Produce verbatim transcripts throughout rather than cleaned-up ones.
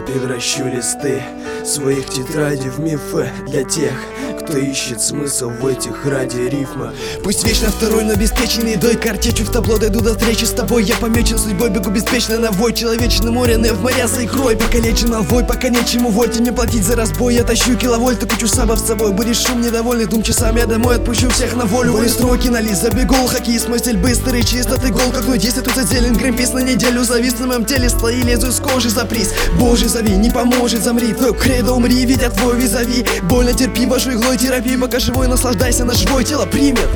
Превращу листы своих тетрадей в мифы для тех, кто ищет смысл в этих ради рифма. Пусть вечно второй, но обеспеченный едой, картечью в табло дойду до встречи с тобой. Я помечен судьбой, бегу беспечно на вой. Человечный море, в моря за икрой. Покалечен молвой, пока нечему вольте мне платить за разбой. Я тащу киловольты, кучу сабов с собой. Будешь шум недовольный, двум часам я домой отпущу всех на волю. Воли строки на лист, забегол, хоккеист, мой стиль быстрый, чистотый гол. Как ну действует тут зелень, гринпис на неделю. Завис на моем теле, слои лезу с кожи за приз. Боже, зови, не поможет, замри. Твой кредо, умри, видя твой визави. Больно терпи, вашу иглой терапии. Пока живой, наслаждайся, на живое тело примет.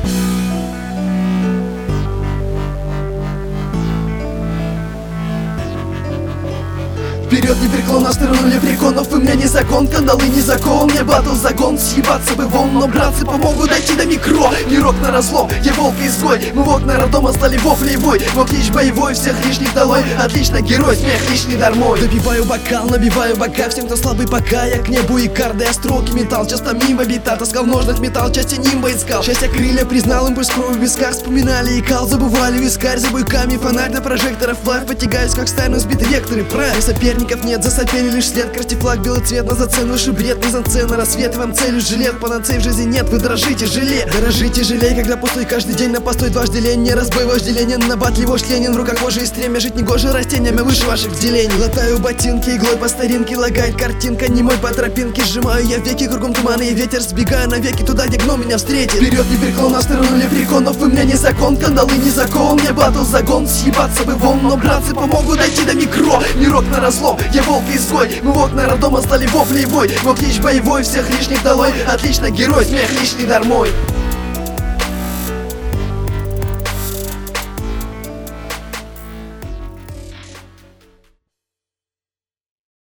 Вперед непреклонно, в сторону лепреконов. Вы мне не закон, кандалы не закон. Мне батл загон, съебаться бы вон. Но братцы помогут дойти до микро. Не рок на разлом, я волк и изгой. Мы в окна роддома стали воплей вой. Мой клич боевой, всех лишних долой. Отлично, герой, смех лишний дармой. Допиваю бокал, набиваю бока всем, кто слабый пока. Я к небу и карды, остроки металл. Часто мимо бита, таскал в ножнах металл. Части нимба искал, счастье крылья признал. Импульс крови в висках, вспоминали и кал. Забывали вискарь, за буйками фонарь до прожекторов. Лайф потягаюсь, как стайно сбитый векторы. Правильно, соперник нет, засопели лишь след. Красти флаг, белый цвет, на зацену выше бред. Мизансцена, рассвет, вам целью жилет. Панацей в жизни нет, вы дрожите, жалей. Дорожите, жалей, когда пустой каждый день на постой дважды лень. Не разбой вожделение, на батле вождь Ленин. В руках кожи и стремя, жить негоже растениями выше ваших делений. Латаю ботинки, иглой по старинке. Лагает картинка, не мой по тропинке. Сжимаю я веки, кругом туманы и ветер. Сбегаю навеки туда, где гном меня встретит. Вперед непреклонно, в сторону лепреконов. Вы мне не закон, кандалы не закон. Мне батл загон, съебаться бы вон. Но братцы помогут дойти до микро. Не рок на разлом, я волк и изгой. Мы в окна роддома стали воплей вой. Мой клич боевой, всех лишних долой. Отлично, герой, смех лишний дармой.